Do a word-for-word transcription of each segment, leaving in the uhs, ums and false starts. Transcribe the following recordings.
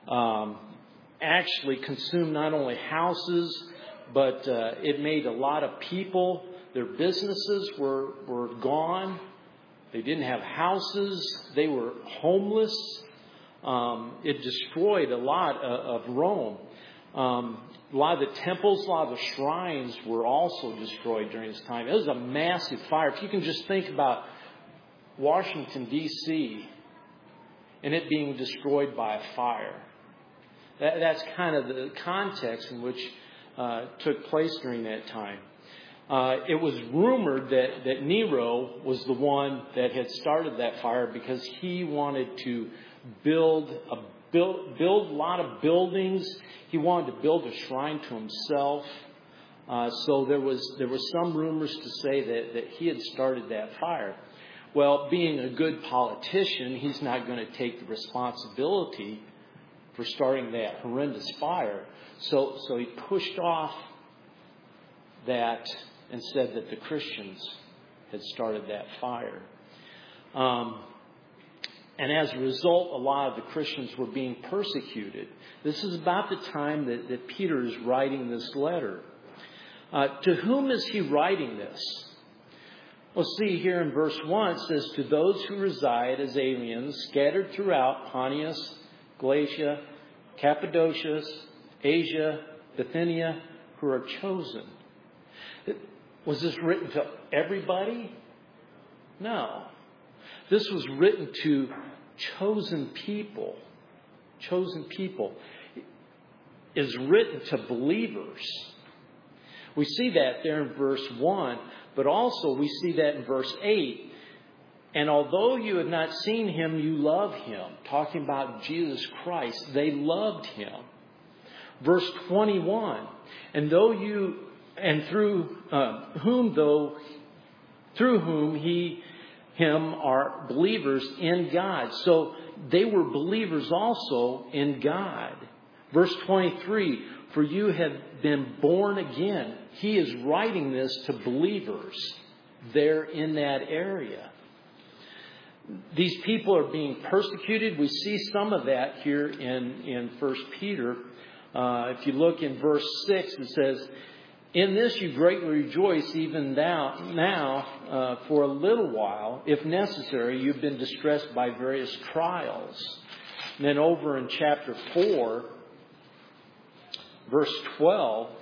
um, actually consumed not only houses, but uh, it made a lot of people, their businesses were, were gone. They didn't have houses. They were homeless. Um, it destroyed a lot of, of Rome. Um, a lot of the temples, a lot of the shrines were also destroyed during this time. It was a massive fire. If you can just think about Washington, D C, and it being destroyed by a fire. That, that's kind of the context in which uh, took place during that time. Uh, it was rumored that, that Nero was the one that had started that fire because he wanted to build a build, build a lot of buildings. He wanted to build a shrine to himself. Uh, so there was there was some rumors to say that, that he had started that fire. Well, being a good politician, he's not going to take the responsibility for starting that horrendous fire. So so he pushed off that and said that the Christians had started that fire. Um, and as a result, a lot of the Christians were being persecuted. This is about the time that, that Peter is writing this letter. Uh, to whom is he writing this? Well, see here in verse one, it says, to those who reside as aliens scattered throughout Pontus, Galatia, Cappadocia, Asia, Bithynia, who are chosen. Was this written to everybody? No. This was written to chosen people. Chosen people. It is written to believers. We see that there in verse one, but also we see that in verse eight. And although you have not seen him, you love him. Talking about Jesus Christ, they loved him. Verse twenty-one, and though you And through uh, whom, though, through whom he, him are believers in God. So they were believers also in God. Verse twenty-three, for you have been born again. He is writing this to believers there in that area. These people are being persecuted. We see some of that here in, in First Peter. Uh, if you look in verse six, it says, in this you greatly rejoice even now, now uh, for a little while, if necessary, you've been distressed by various trials. And then over in chapter four, verse twelve,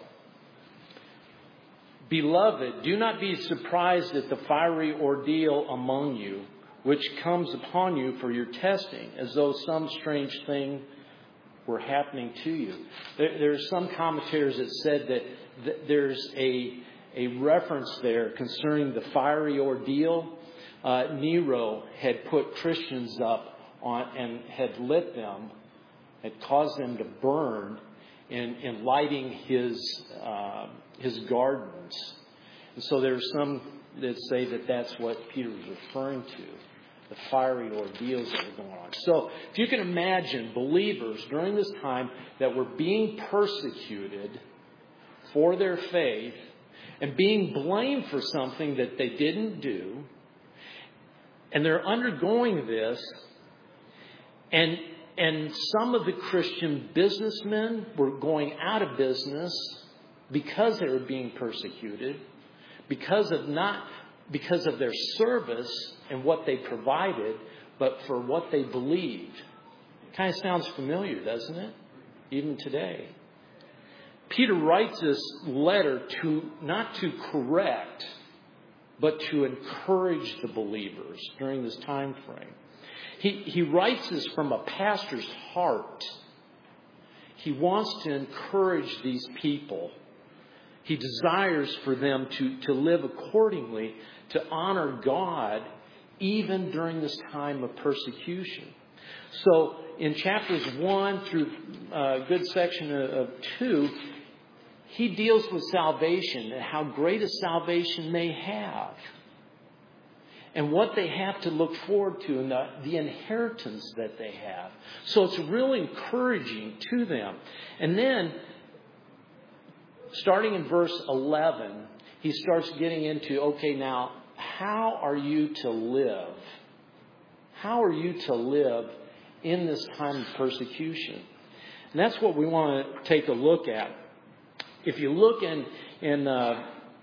beloved, do not be surprised at the fiery ordeal among you, which comes upon you for your testing, as though some strange thing were happening to you. There, there are some commentators that said that there's a, a reference there concerning the fiery ordeal. Uh, Nero had put Christians up on and had lit them, had caused them to burn in, in lighting his uh, his gardens. And so there's some that say that that's what Peter was referring to, the fiery ordeals that were going on. So if you can imagine believers during this time that were being persecuted for their faith and being blamed for something that they didn't do, and they're undergoing this, and and some of the Christian businessmen were going out of business because they were being persecuted, because of not because of their service and what they provided, but for what they believed. It kind of sounds familiar, doesn't it? Even today. Peter writes this letter to not to correct, but to encourage the believers during this time frame. He, he writes this from a pastor's heart. He wants to encourage these people. He desires for them to, to live accordingly, to honor God, even during this time of persecution. So in chapters one through a good section of, of two, he deals with salvation and how great a salvation they have, and what they have to look forward to, and the, the inheritance that they have. So it's really encouraging to them. And then, starting in verse eleven, he starts getting into, okay, now, how are you to live? How are you to live in this time of persecution? And that's what we want to take a look at. If you look in, in uh,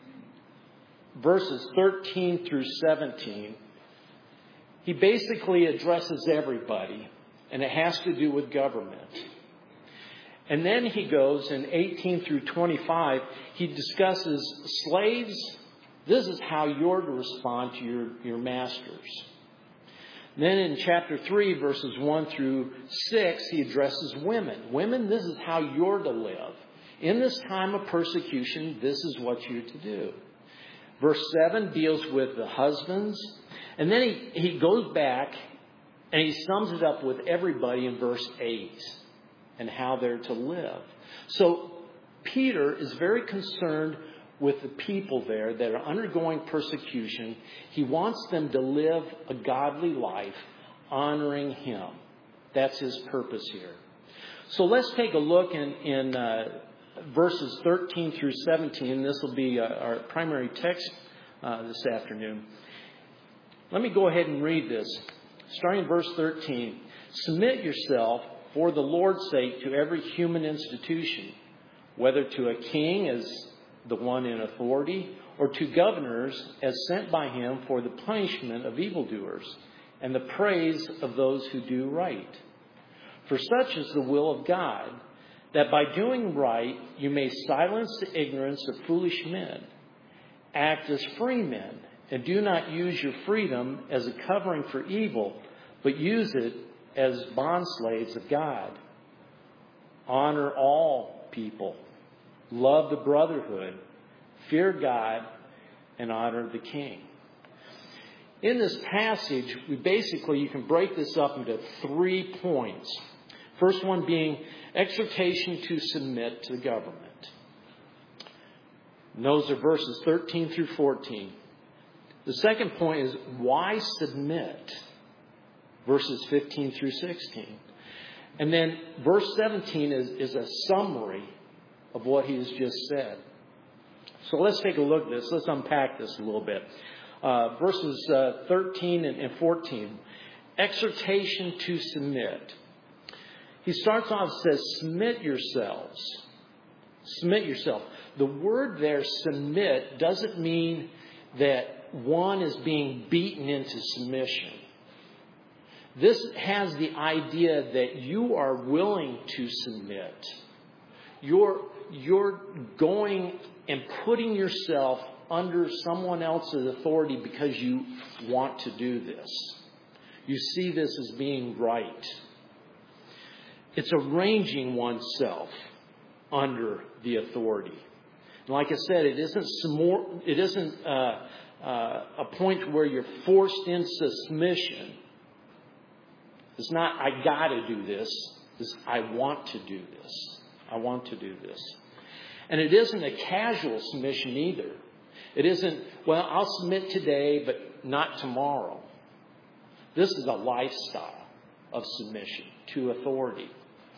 verses thirteen through seventeen, he basically addresses everybody, and it has to do with government. And then he goes in eighteen through twenty-five, he discusses slaves. This is how you're to respond to your, your masters. Then in chapter three, verses one through six, he addresses women. Women, this is how you're to live. In this time of persecution, this is what you're to do. Verse seven deals with the husbands. And then he, he goes back and he sums it up with everybody in verse eight and how they're to live. So Peter is very concerned with the people there that are undergoing persecution. He wants them to live a godly life, honoring him. That's his purpose here. So let's take a look in, in uh, verses thirteen through seventeen. This will be uh, our primary text uh, this afternoon. Let me go ahead and read this. Starting in verse thirteen. Submit yourself for the Lord's sake to every human institution, whether to a king as the one in authority, or to governors as sent by him for the punishment of evildoers and the praise of those who do right. For such is the will of God, that by doing right you may silence the ignorance of foolish men. Act as free men, and do not use your freedom as a covering for evil, but use it as bondslaves of God. Honor all people. Love the brotherhood, fear God, and honor the king. In this passage, we basically, you can break this up into three points. First one being exhortation to submit to the government. And those are verses thirteen through fourteen. The second point is why submit? Verses fifteen through sixteen. And then verse seventeen is, is a summary of what he has just said. So let's take a look at this. Let's unpack this a little bit. Uh, verses uh, thirteen and, and fourteen. Exhortation to submit. He starts off and says, submit yourselves. Submit yourself. The word there, submit, doesn't mean that one is being beaten into submission. This has the idea that you are willing to submit. You're, you're going and putting yourself under someone else's authority because you want to do this. You see this as being right. It's arranging oneself under the authority. And like I said, it isn't some more, it isn't uh, uh, a point where you're forced into submission. It's not, I got to do this. It's, I want to do this. I want to do this. And it isn't a casual submission either. It isn't, well, I'll submit today, but not tomorrow. This is a lifestyle of submission to authority.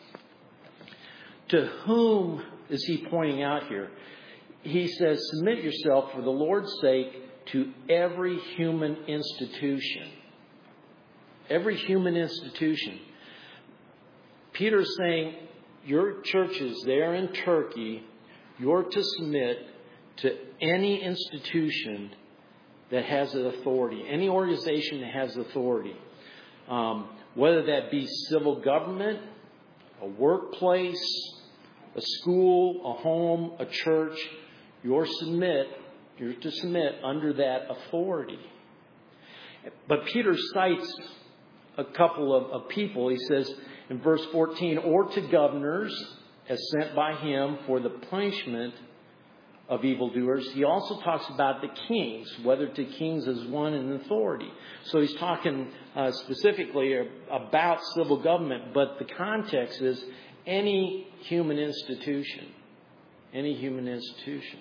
To whom is he pointing out here? He says, submit yourself for the Lord's sake to every human institution. Every human institution. Peter's saying, your churches there in Turkey, you're to submit to any institution that has an authority, any organization that has authority. Um, whether that be civil government, a workplace, a school, a home, a church, you're submit, you're to submit under that authority. But Peter cites a couple of, of people. He says in verse fourteen, or to governors as sent by him for the punishment of evildoers. He also talks about the kings, whether to kings as one in authority. So he's talking uh, specifically about civil government, but the context is any human institution. Any human institution.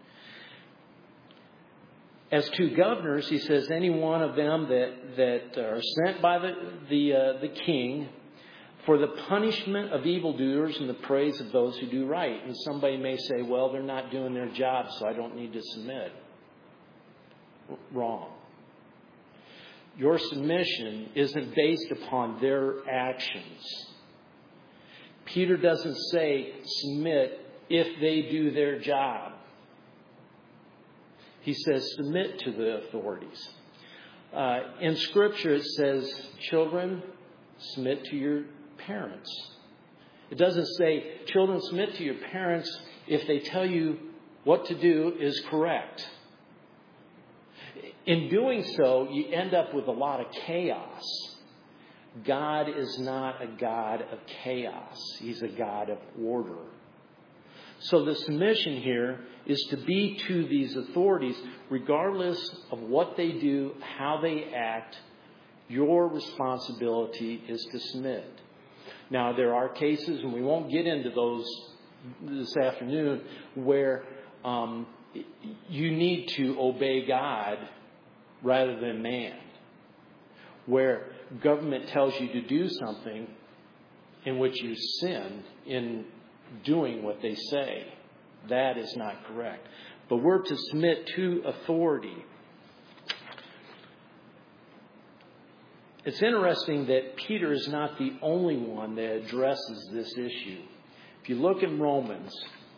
As to governors, he says, any one of them that, that are sent by the, the, uh, the king for the punishment of evildoers and the praise of those who do right. And somebody may say, well, they're not doing their job, so I don't need to submit. Wrong. Your submission isn't based upon their actions. Peter doesn't say submit if they do their job. He says submit to the authorities. Uh, in Scripture it says, children, submit to your parents. It doesn't say, children, submit to your parents if they tell you what to do is correct. In doing so, you end up with a lot of chaos. God is not a God of chaos. He's a God of order. So the submission here is to be to these authorities, regardless of what they do, how they act. Your responsibility is to submit. Now, there are cases, and we won't get into those this afternoon, where um, you need to obey God rather than man. Where government tells you to do something in which you sin in doing what they say. That is not correct. But we're to submit to authority. It's interesting that Peter is not the only one that addresses this issue. If you look in Romans,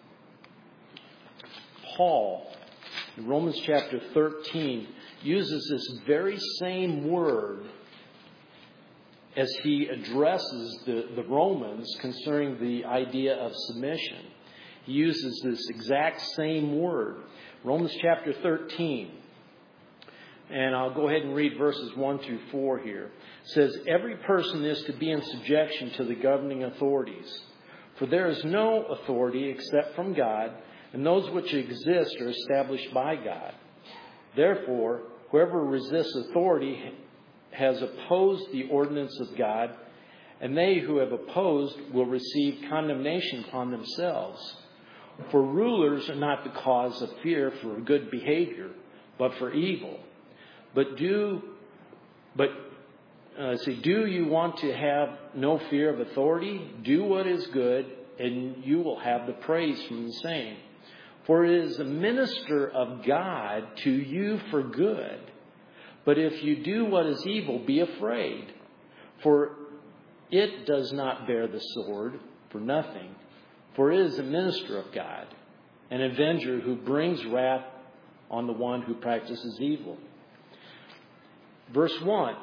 Paul, in Romans chapter thirteen, uses this very same word as he addresses the, the Romans concerning the idea of submission. He uses this exact same word. Romans chapter thirteen. And I'll go ahead and read verses one through four here. It says, every person is to be in subjection to the governing authorities. For there is no authority except from God, and those which exist are established by God. Therefore, whoever resists authority has opposed the ordinance of God, and they who have opposed will receive condemnation upon themselves. For rulers are not the cause of fear for good behavior, but for evil. But do, but uh, see, do you want to have no fear of authority? Do what is good, and you will have the praise from the same. For it is a minister of God to you for good. But if you do what is evil, be afraid. For it does not bear the sword for nothing. For it is a minister of God, an avenger who brings wrath on the one who practices evil. Verse one,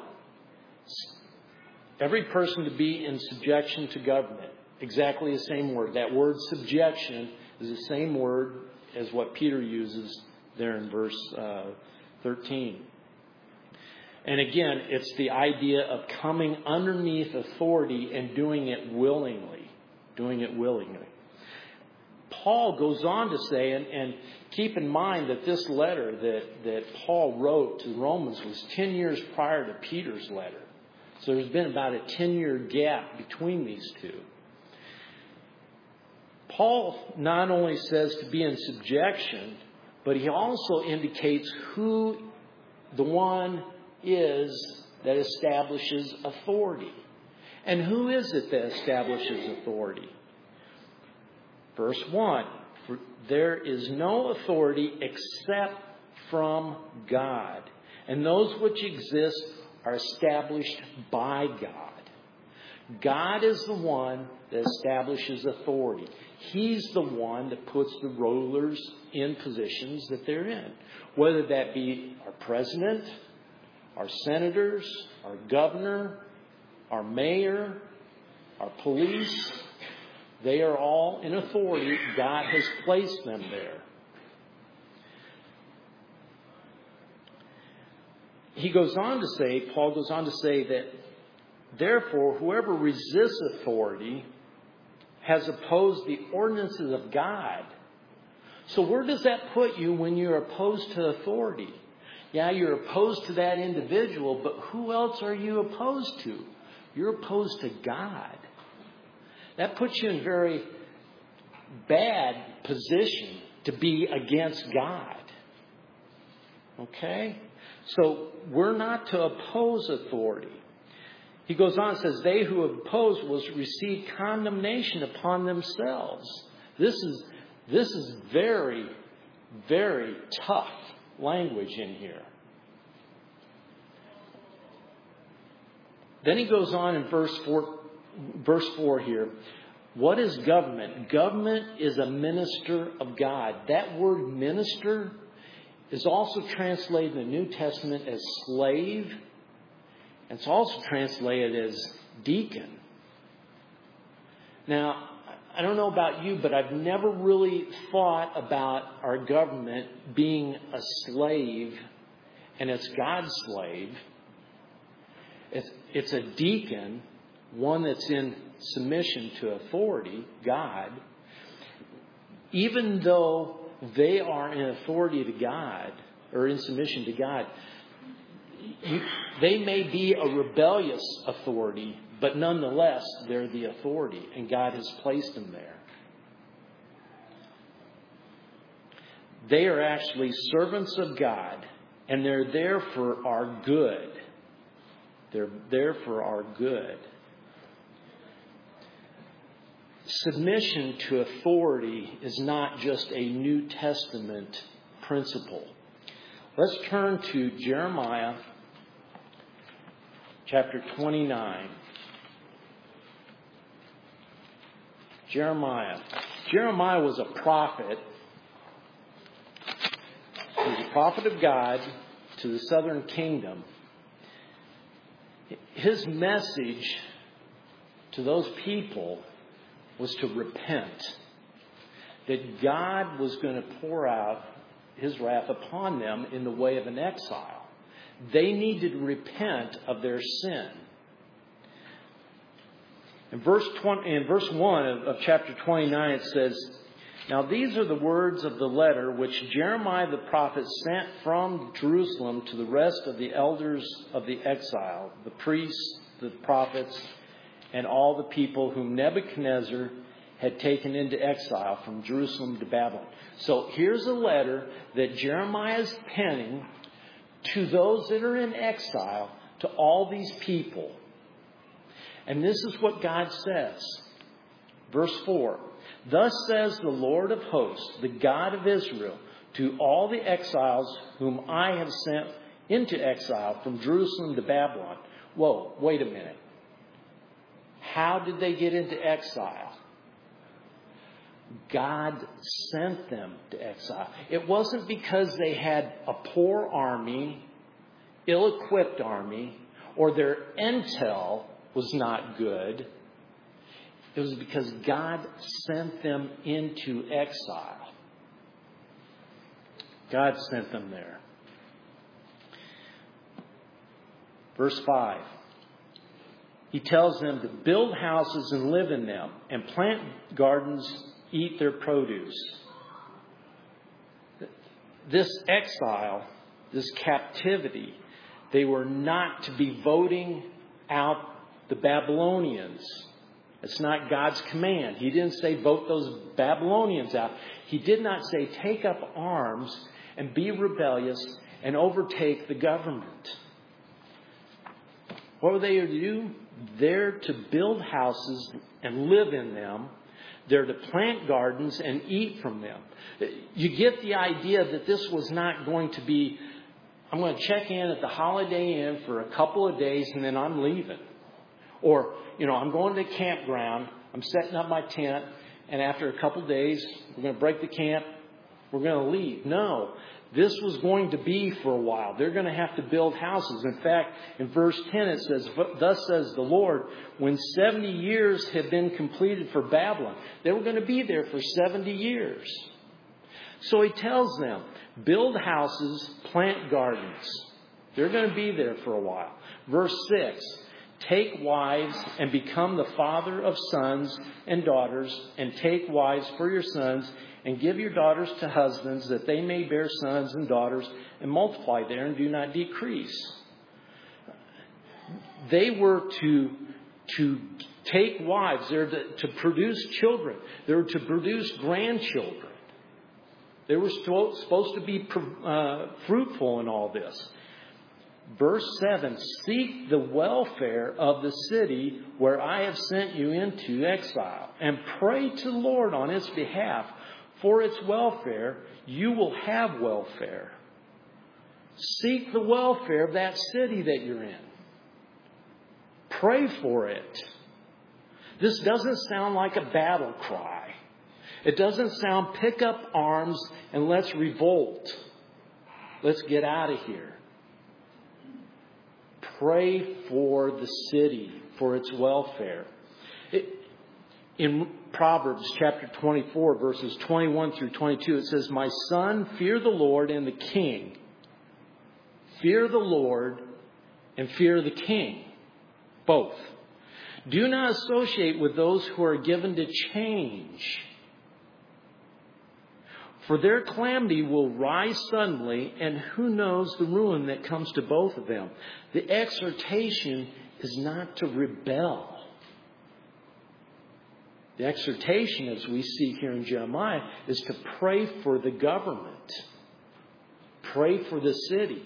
every person to be in subjection to government. Exactly the same word. That word subjection is the same word as what Peter uses there in verse uh, thirteen. And again, it's the idea of coming underneath authority and doing it willingly. Doing it willingly. Paul goes on to say, and, and keep in mind that this letter that, that Paul wrote to the Romans was ten years prior to Peter's letter. So there's been about a ten-year gap between these two. Paul not only says to be in subjection, but he also indicates who the one is that establishes authority. And who is it that establishes authority? Verse one, for there is no authority except from God, and those which exist are established by God. God is the one that establishes authority. He's the one that puts the rulers in positions that they're in, whether that be our president, our senators, our governor, our mayor, our police. They are all in authority. God has placed them there. He goes on to say, Paul goes on to say that, therefore, whoever resists authority has opposed the ordinances of God. So where does that put you when you're opposed to authority? Yeah, you're opposed to that individual, but who else are you opposed to? You're opposed to God. That puts you in a very bad position to be against God. Okay? So we're not to oppose authority. He goes on and says, they who oppose will receive condemnation upon themselves. This is, this is very, very tough language in here. Then he goes on in verse four, verse four here. What is government? Government is a minister of God. That word minister is also translated in the New Testament as slave. And it's also translated as deacon. Now, I don't know about you, but I've never really thought about our government being a slave, and it's God's slave. It's, it's a deacon, one that's in submission to authority, God. Even though they are in authority to God, or in submission to God, you, they may be a rebellious authority, but nonetheless, they're the authority, and God has placed them there. They are actually servants of God, and they're there for our good. They're there for our good. Submission to authority is not just a New Testament principle. Let's turn to Jeremiah chapter twenty-nine. Jeremiah. Jeremiah was a prophet. He was a prophet of God to the southern kingdom. His message to those people was to repent. That God was going to pour out His wrath upon them in the way of an exile. They needed to repent of their sin. In verse twenty, in verse one of, of chapter twenty-nine, it says, "Now these are the words of the letter which Jeremiah the prophet sent from Jerusalem to the rest of the elders of the exile, the priests, the prophets, and all the people whom Nebuchadnezzar had taken into exile from Jerusalem to Babylon." So here's a letter that Jeremiah is penning to those that are in exile, to all these people. And this is what God says. Verse four. "Thus says the Lord of hosts, the God of Israel, to all the exiles whom I have sent into exile from Jerusalem to Babylon." Whoa, wait a minute. How did they get into exile? God sent them to exile. It wasn't because they had a poor army, ill-equipped army, or their intel was not good. It was because God sent them into exile. God sent them there. Verse five. He tells them to build houses and live in them, and plant gardens, eat their produce. This exile, this captivity, they were not to be voting out the Babylonians. It's not God's command. He didn't say vote those Babylonians out. He did not say take up arms and be rebellious and overtake the government. What were they to do? They're to build houses and live in them. They're to plant gardens and eat from them. You get the idea that this was not going to be, I'm going to check in at the Holiday Inn for a couple of days and then I'm leaving. Or, you know, I'm going to the campground, I'm setting up my tent, and after a couple of days, we're going to break the camp, we're going to leave. No, this was going to be for a while. They're going to have to build houses. In fact, in verse ten it says, "Thus says the Lord, when seventy years had been completed for Babylon," they were going to be there for seventy years. So he tells them, build houses, plant gardens. They're going to be there for a while. Verse six, "Take wives and become the father of sons and daughters, and take wives for your sons, and give your daughters to husbands, that they may bear sons and daughters, and multiply there and do not decrease." They were to, to take wives. They were to, to produce children. They were to produce grandchildren. They were supposed to be uh, fruitful in all this. Verse seven, "Seek the welfare of the city where I have sent you into exile, and pray to the Lord on its behalf. For its welfare, you will have welfare." Seek the welfare of that city that you're in. Pray for it. This doesn't sound like a battle cry. It doesn't sound pick up arms and let's revolt. Let's get out of here. Pray for the city, for its welfare. It, in Proverbs chapter twenty-four, verses twenty-one through twenty-two, it says, "My son, fear the Lord and the king." Fear the Lord and fear the king. Both. Do not associate with those who are given to change, for their calamity will rise suddenly, and who knows the ruin that comes to both of them. The exhortation is not to rebel. The exhortation, as we see here in Jeremiah, is to pray for the government. Pray for the city.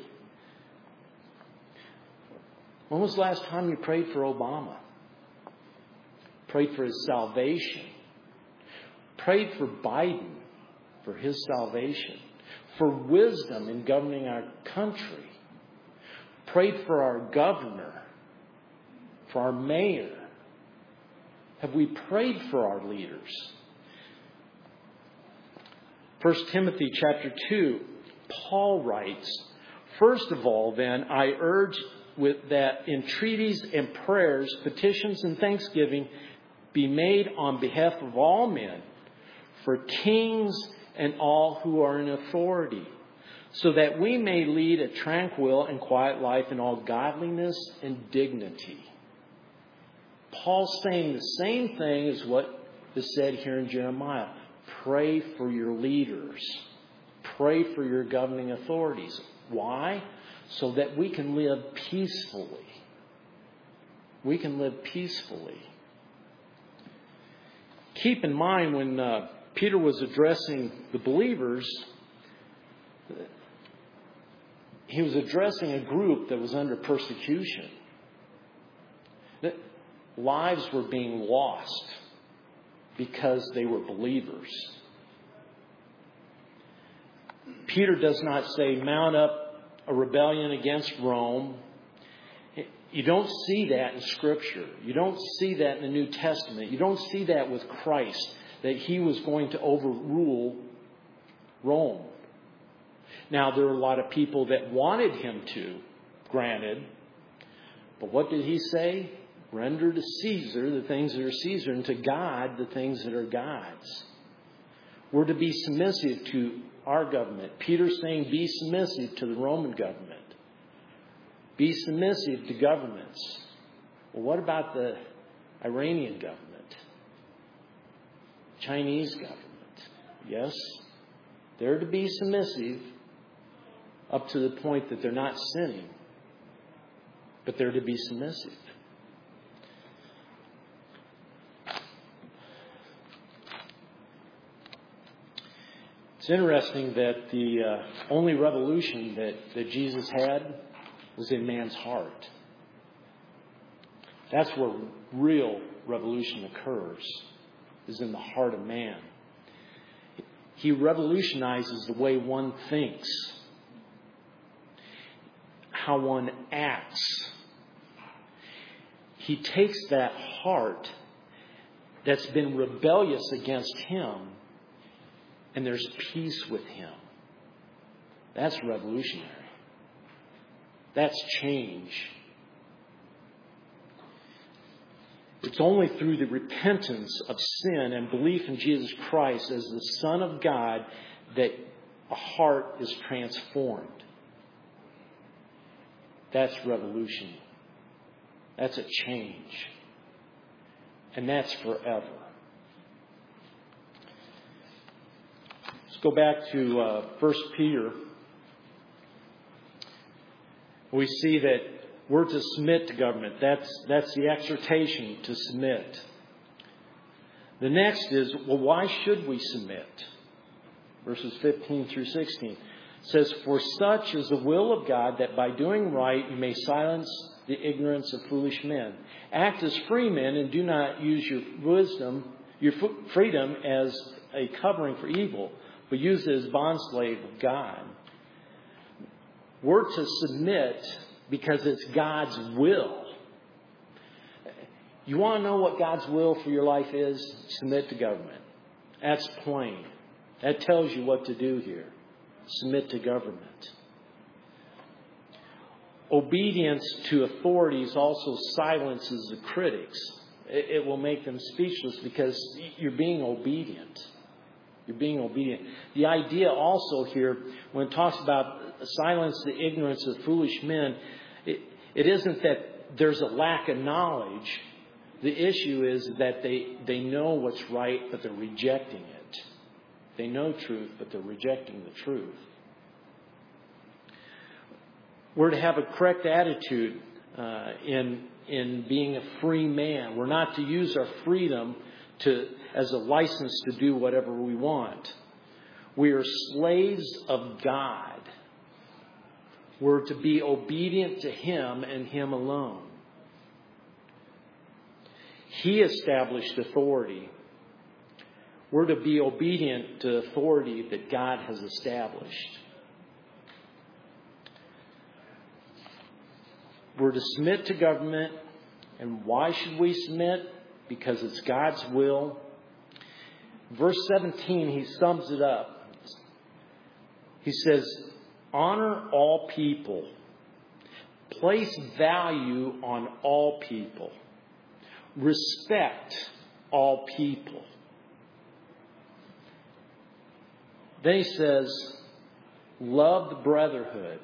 When was the last time you prayed for Obama? Prayed for his salvation. Prayed for Biden, for his salvation. For wisdom in governing our country. Prayed for our governor. For our mayor. Have we prayed for our leaders? First Timothy chapter two, Paul writes, "First of all, then, I urge with that entreaties and prayers, petitions and thanksgiving be made on behalf of all men, for kings and all who are in authority, so that we may lead a tranquil and quiet life in all godliness and dignity." Paul's saying the same thing as what is said here in Jeremiah. Pray for your leaders. Pray for your governing authorities. Why? So that we can live peacefully. We can live peacefully. Keep in mind when uh, Peter was addressing the believers, he was addressing a group that was under persecution. That lives were being lost because they were believers. Peter does not say, mount up a rebellion against Rome. You don't see that in Scripture. You don't see that in the New Testament. You don't see that with Christ, that he was going to overrule Rome. Now, there were a lot of people that wanted him to, granted. But what did he say? Render to Caesar the things that are Caesar, and to God the things that are God's. We're to be submissive to our government. Peter's saying be submissive to the Roman government. Be submissive to governments. Well, what about the Iranian government? Chinese government? Yes, they're to be submissive up to the point that they're not sinning. But they're to be submissive. It's interesting that the uh, only revolution that, that Jesus had was in man's heart. That's where real revolution occurs, is in the heart of man. He revolutionizes the way one thinks, how one acts. He takes that heart that's been rebellious against him, and there's peace with him. That's revolutionary. That's change. It's only through the repentance of sin and belief in Jesus Christ as the Son of God that a heart is transformed. That's revolution. That's a change. And that's forever. Let's go back to uh, First Peter. We see that we're to submit to government. That's, that's the exhortation, to submit. The next is, well, why should we submit? Verses fifteen through sixteen. It says, for such is the will of God, that by doing right you may silence the ignorance of foolish men. Act as free men and do not use your wisdom, your freedom as a covering for evil, but use it as bondslave of God. We're to submit because it's God's will. You want to know what God's will for your life is? Submit to government. That's plain. That tells you what to do here. Submit to government. Obedience to authorities also silences the critics. It will make them speechless because you're being obedient. You're being obedient. The idea also here, when it talks about silence the ignorance of foolish men, it, it isn't that there's a lack of knowledge. The issue is that they, they know what's right, but they're rejecting it. They know truth, but they're rejecting the truth. We're to have a correct attitude uh, in in being a free man. We're not to use our freedom to as a license to do whatever we want. We are slaves of God. We're to be obedient to Him and Him alone. He established authority. We're to be obedient to authority that God has established. We're to submit to government. And why should we submit? Because it's God's will. Verse seventeen, he sums it up. He says, honor all people. Place value on all people. Respect all people. Then he says, love the brotherhood.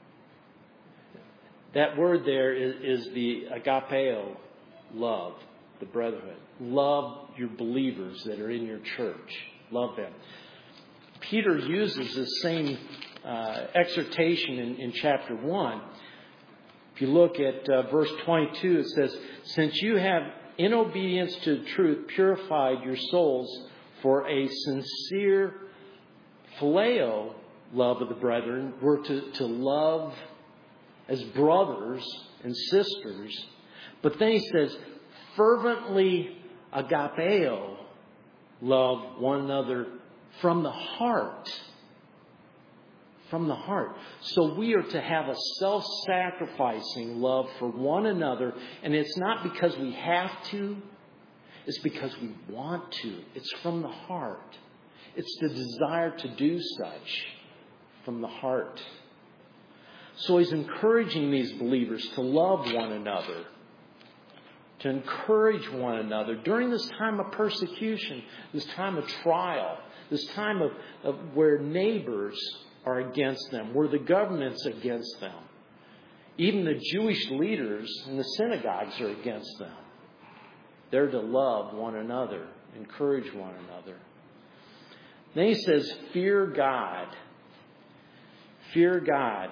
That word there is, is the agapeo, love, the brotherhood. Love your believers that are in your church. Love them. Peter uses this same uh, exhortation in, in chapter one. If you look at uh, verse twenty-two, it says, since you have, in obedience to the truth, purified your souls for a sincere phileo, love of the brethren, we're to, to love as brothers and sisters. But then he says, fervently agapeo, love one another from the heart. From the heart. So we are to have a self-sacrificing love for one another. And it's not because we have to. It's because we want to. It's from the heart. It's the desire to do such from the heart. So he's encouraging these believers to love one another. To encourage one another during this time of persecution, this time of trial, this time of, of where neighbors are against them, where the government's against them. Even the Jewish leaders in the synagogues are against them. They're to love one another, encourage one another. Then he says, fear God. Fear God.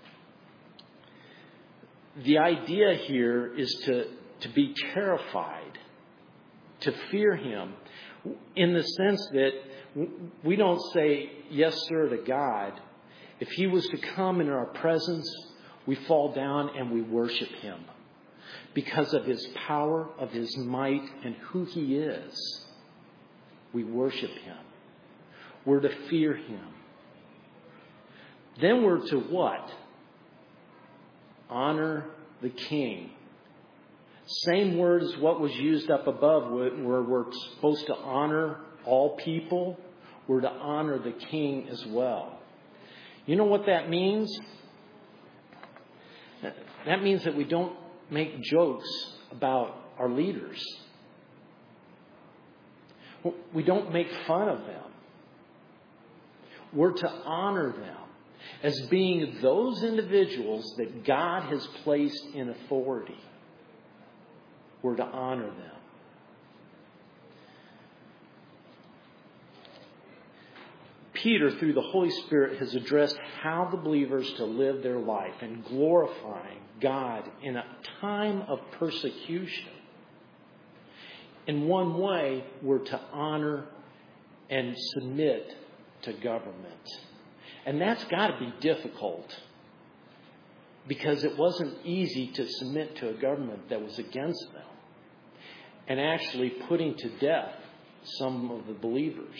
The idea here is to, to be terrified, to fear Him, in the sense that we don't say yes, sir, to God. If He was to come in our presence, we fall down and we worship Him because of His power, of His might, and who He is. We worship Him. We're to fear Him. Then we're to what? Honor the King. Same word as what was used up above, where we're supposed to honor all people. We're to honor the King as well. You know what that means? That means that we don't make jokes about our leaders. We don't make fun of them. We're to honor them as being those individuals that God has placed in authority. We're to honor them. Peter, through the Holy Spirit, has addressed how the believers to live their life in glorifying God in a time of persecution. In one way, we're to honor and submit to government. And that's got to be difficult, because it wasn't easy to submit to a government that was against them and actually putting to death some of the believers.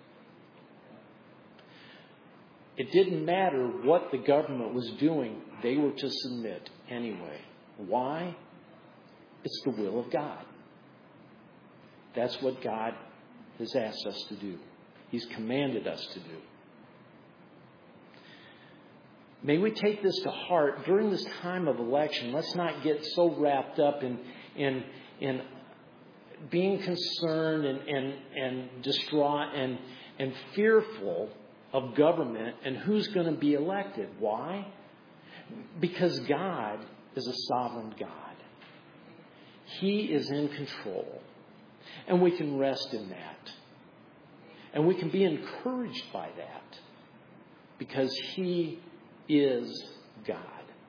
It didn't matter what the government was doing. They were to submit anyway. Why? It's the will of God. That's what God has asked us to do. He's commanded us to do. May we take this to heart during this time of election. Let's not get so wrapped up in in in being concerned and and, and distraught and and fearful of government and who's going to be elected. Why? Because God is a sovereign God. He is in control. And we can rest in that. And we can be encouraged by that. Because He is God.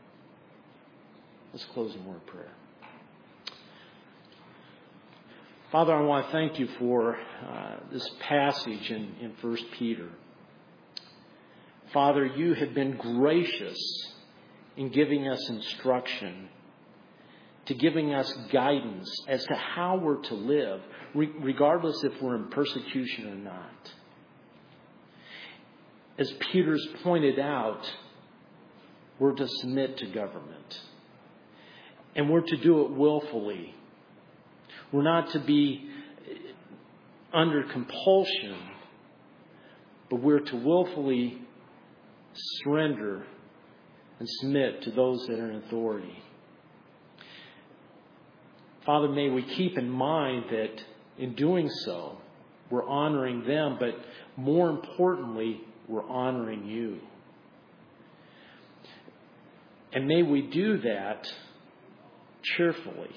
Let's close in word of prayer. Father, I want to thank you for uh, this passage in, in First Peter. Father, you have been gracious in giving us instruction, to giving us guidance as to how we're to live, re- regardless if we're in persecution or not. As Peter's pointed out, we're to submit to government. And we're to do it willfully. We're not to be under compulsion, but we're to willfully surrender and submit to those that are in authority. Father, may we keep in mind that in doing so, we're honoring them, but more importantly, we're honoring you. And may we do that cheerfully.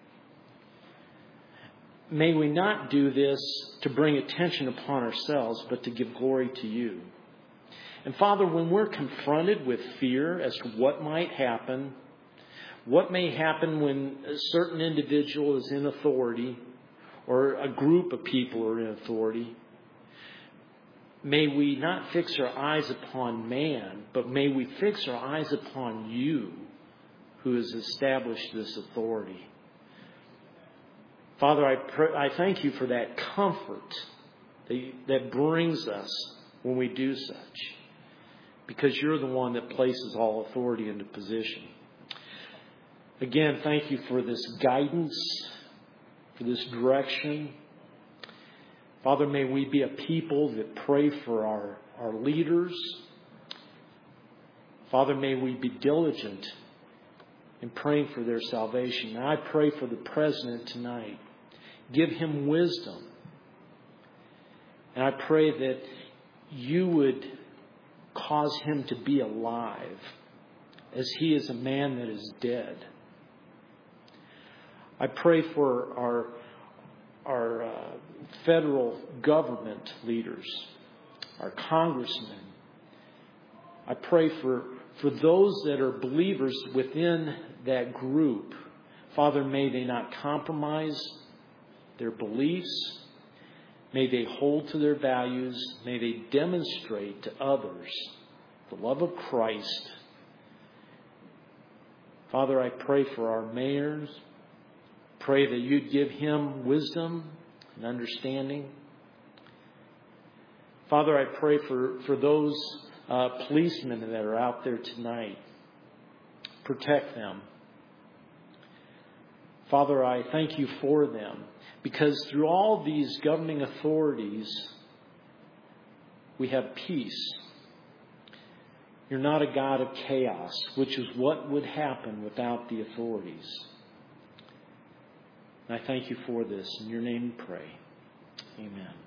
May we not do this to bring attention upon ourselves, but to give glory to you. And Father, when we're confronted with fear as to what might happen, what may happen when a certain individual is in authority or a group of people are in authority, may we not fix our eyes upon man, but may we fix our eyes upon you who has established this authority. Father, I pray, I thank you for that comfort that, that brings us when we do such, because you're the one that places all authority into position. Again, thank you for this guidance, for this direction. Father, may we be a people that pray for our, our leaders. Father, may we be diligent in praying for their salvation. And I pray for the president tonight. Give him wisdom. And I pray that you would cause him to be alive, as he is a man that is dead. I pray for our our uh, federal government leaders, our congressmen. I pray for, for those that are believers within that group. Father, may they not compromise their beliefs. May they hold to their values. May they demonstrate to others the love of Christ. Father, I pray for our mayors. Pray that you'd give him wisdom and understanding. Father, I pray for, for those uh, policemen that are out there tonight. Protect them. Father, I thank you for them, because through all these governing authorities, we have peace. You're not a God of chaos, which is what would happen without the authorities. And I thank you for this. In your name we pray. Amen.